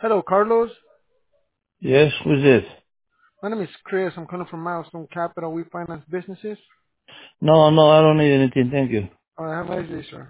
Hello, Carlos. Yes, who's this? My name is Chris. I'm calling from Milestone Capital. We finance businesses. No, I don't need anything. Thank you. Have a nice day, sir.